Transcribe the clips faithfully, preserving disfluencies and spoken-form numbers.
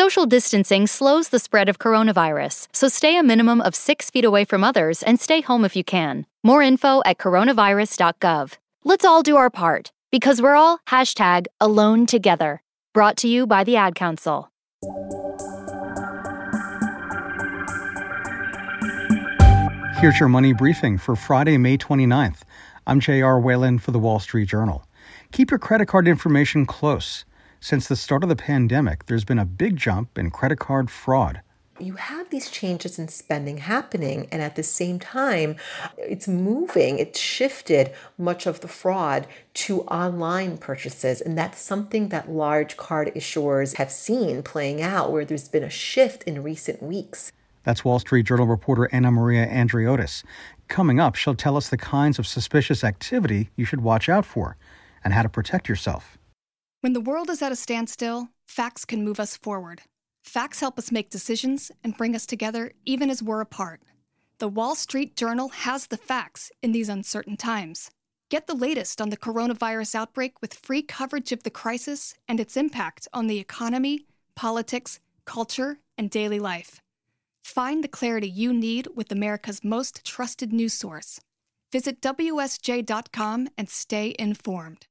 Social distancing slows the spread of coronavirus, so stay a minimum of six feet away from others and stay home if you can. More info at coronavirus dot gov. Let's all do our part, because we're all hashtag alone together. Brought to you by the Ad Council. Here's your money briefing for Friday, May twenty-ninth. I'm J R. Whalen for the Wall Street Journal. Keep your credit card information close. Since the start of the pandemic, there's been a big jump in credit card fraud. You have these changes in spending happening, and at the same time, it's moving, it's shifted much of the fraud to online purchases. And that's something that large card issuers have seen playing out, where there's been a shift in recent weeks. That's Wall Street Journal reporter Anna Maria Andriotis. Coming up, she'll tell us the kinds of suspicious activity you should watch out for and how to protect yourself. When the world is at a standstill, facts can move us forward. Facts help us make decisions and bring us together even as we're apart. The Wall Street Journal has the facts in these uncertain times. Get the latest on the coronavirus outbreak with free coverage of the crisis and its impact on the economy, politics, culture, and daily life. Find the clarity you need with America's most trusted news source. Visit W S J dot com and stay informed.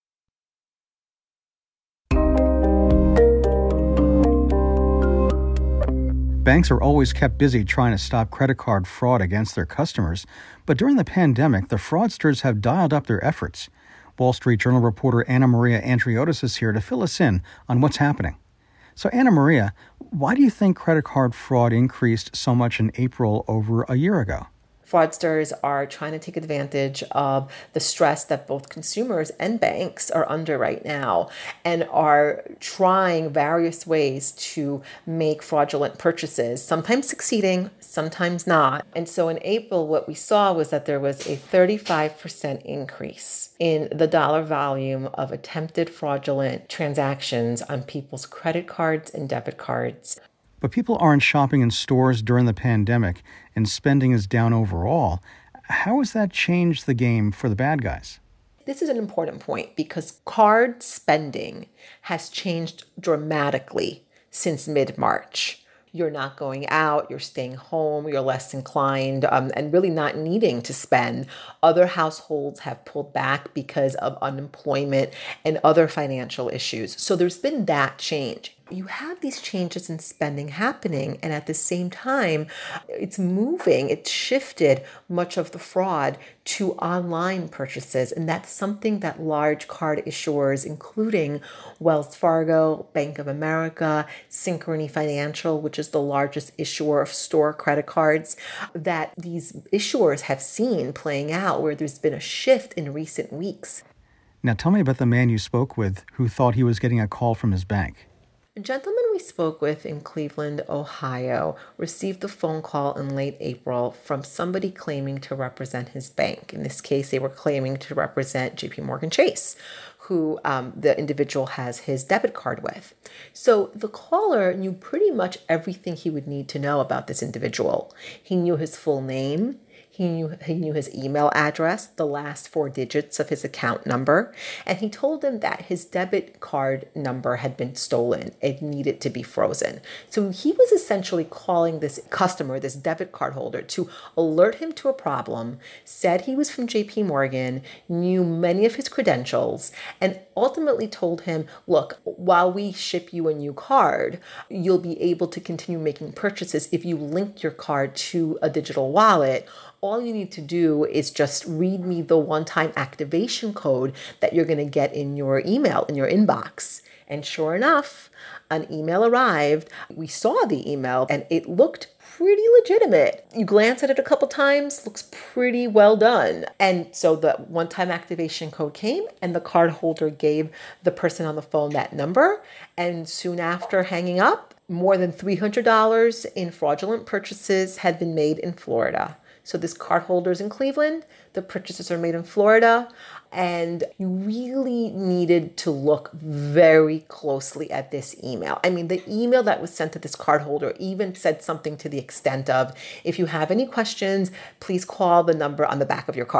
Banks are always kept busy trying to stop credit card fraud against their customers, but during the pandemic, the fraudsters have dialed up their efforts. Wall Street Journal reporter Anna Maria Andriotis is here to fill us in on what's happening. So, Anna Maria, why do you think credit card fraud increased so much in April over a year ago? Fraudsters are trying to take advantage of the stress that both consumers and banks are under right now, and are trying various ways to make fraudulent purchases, sometimes succeeding, sometimes not. And so in April, what we saw was that there was a thirty-five percent increase in the dollar volume of attempted fraudulent transactions on people's credit cards and debit cards. But people aren't shopping in stores during the pandemic, and spending is down overall. How has that changed the game for the bad guys? This is an important point because card spending has changed dramatically since mid-March. You're not going out, you're staying home, you're less inclined um, and really not needing to spend. Other households have pulled back because of unemployment and other financial issues. So there's been that change. You have these changes in spending happening, and at the same time, it's moving, it's shifted much of the fraud to online purchases. And that's something that large card issuers, including Wells Fargo, Bank of America, Synchrony Financial, which is the largest issuer of store credit cards, that these issuers have seen playing out, where there's been a shift in recent weeks. Now tell me about the man you spoke with who thought he was getting a call from his bank. A gentleman we spoke with in Cleveland, Ohio, received a phone call in late April from somebody claiming to represent his bank. In this case, they were claiming to represent J P Morgan Chase, who um, the individual has his debit card with. So the caller knew pretty much everything he would need to know about this individual. He knew his full name. He knew, he knew his email address, the last four digits of his account number, and he told him that his debit card number had been stolen. It needed to be frozen. So he was essentially calling this customer, this debit card holder, to alert him to a problem, said he was from J P Morgan, knew many of his credentials, and ultimately told him, look, while we ship you a new card, you'll be able to continue making purchases if you link your card to a digital wallet. All you need to do is just read me the one-time activation code that you're going to get in your email, in your inbox. And sure enough, an email arrived. We saw the email and it looked pretty legitimate. You glance at it a couple times, looks pretty well done. And so the one-time activation code came and the card holder gave the person on the phone that number. And soon after hanging up, more than three hundred dollars in fraudulent purchases had been made in Florida. So this card holder's in Cleveland, the purchases are made in Florida, and you really needed to look very closely at this email. I mean, the email that was sent to this card holder even said something to the extent of, if you have any questions, please call the number on the back of your card.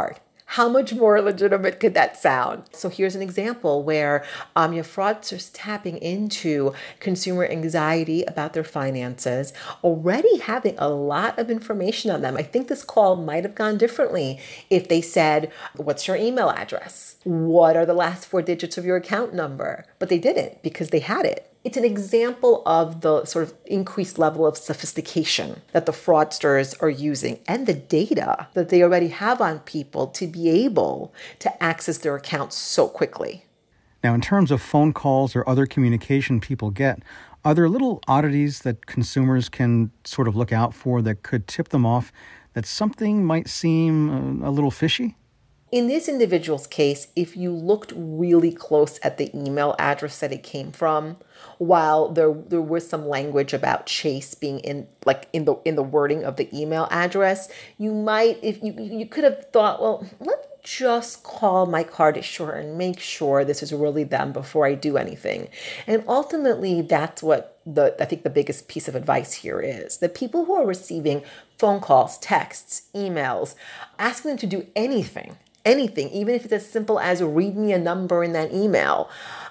How much more legitimate could that sound? So here's an example where um, your fraudsters tapping into consumer anxiety about their finances, already having a lot of information on them. I think this call might have gone differently if they said, what's your email address? What are the last four digits of your account number? But they didn't because they had it. It's an example of the sort of increased level of sophistication that the fraudsters are using and the data that they already have on people to be able to access their accounts so quickly. Now, in terms of phone calls or other communication people get, are there little oddities that consumers can sort of look out for that could tip them off that something might seem a little fishy? In this individual's case, if you looked really close at the email address that it came from, while there there was some language about Chase being in like in the in the wording of the email address, you might if you you could have thought, well, let me just call my card issuer and make sure this is really them before I do anything. And ultimately, that's what the I think the biggest piece of advice here is that people who are receiving phone calls, texts, emails, asking them to do anything. Anything, even if it's as simple as read me a number in that email,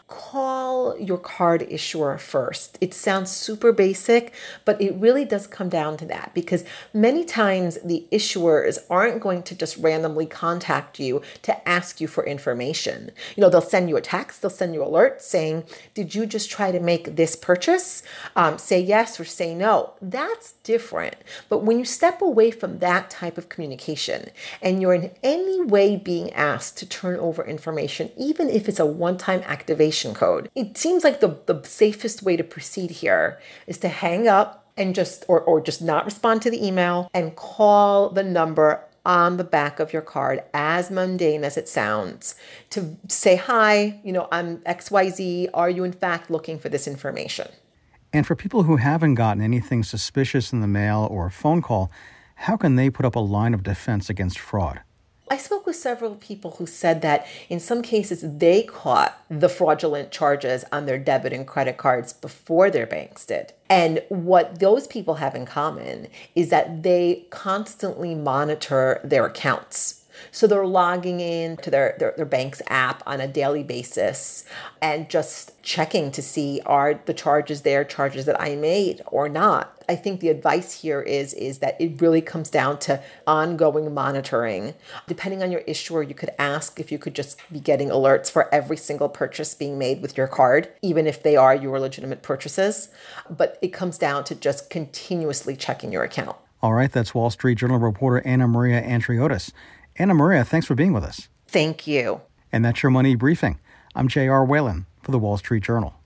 call your card issuer first. It sounds super basic, but it really does come down to that because many times the issuers aren't going to just randomly contact you to ask you for information. You know, they'll send you a text, they'll send you an alert saying, did you just try to make this purchase? Um, say yes or say no. That's different. But when you step away from that type of communication and you're in any way being asked to turn over information, even if it's a one-time activation code, it seems like the, the safest way to proceed here is to hang up and just or, or just not respond to the email and call the number on the back of your card, as mundane as it sounds, to say, hi, you know, I'm X Y Z. Are you in fact looking for this information? And for people who haven't gotten anything suspicious in the mail or a phone call, how can they put up a line of defense against fraud? I spoke with several people who said that in some cases they caught the fraudulent charges on their debit and credit cards before their banks did. And what those people have in common is that they constantly monitor their accounts. So they're logging in to their, their, their bank's app on a daily basis and just checking to see are the charges there charges that I made or not. I think the advice here is, is that it really comes down to ongoing monitoring. Depending on your issuer, you could ask if you could just be getting alerts for every single purchase being made with your card, even if they are your legitimate purchases. But it comes down to just continuously checking your account. All right, that's Wall Street Journal reporter Anna Maria Andriotis. Anna Maria, thanks for being with us. Thank you. And that's your Money Briefing. I'm J R. Whalen for the Wall Street Journal.